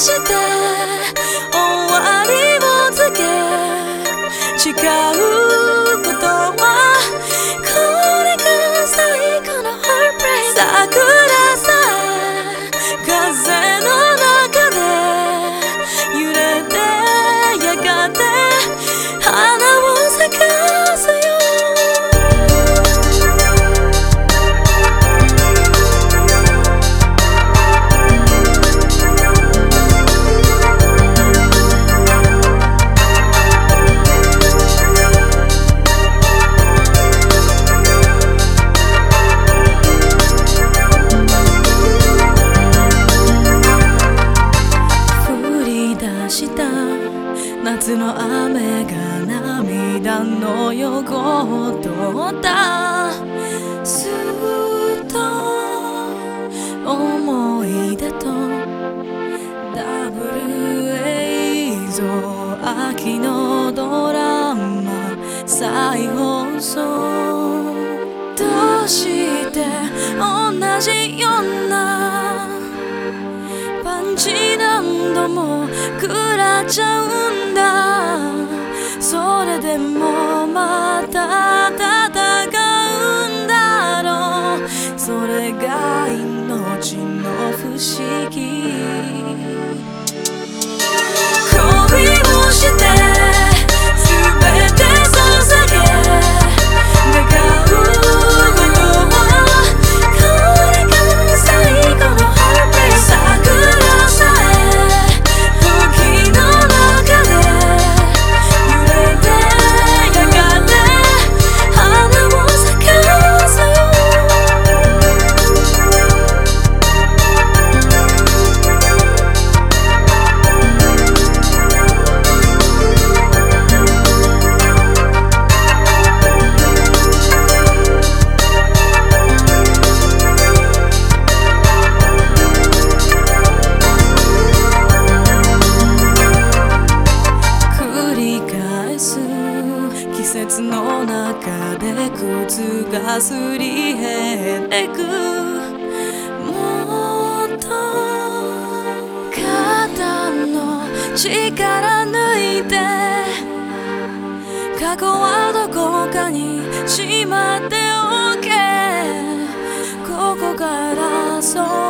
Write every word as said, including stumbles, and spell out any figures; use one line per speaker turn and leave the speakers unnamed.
して終わりを告げ誓うことはこれが最後の Heartbreak 桜さえ風の中で揺れてやがて花を咲かすよ夏の雨が涙の横を通ったすっと思い出とダブル映像秋のドラマ再放送どうして同じようなパンチ何度も食らっちゃうんだそれでもまた戦うんだろうそれが命の不思議恋をして全て捧げ願うことはこれが最後の Heartbreak 桜さえ時の中で揺れてやがて花を咲かすよ季節の中で靴がすり減ってくもっと肩の力抜いて過去はどこかにしまっておけここからそう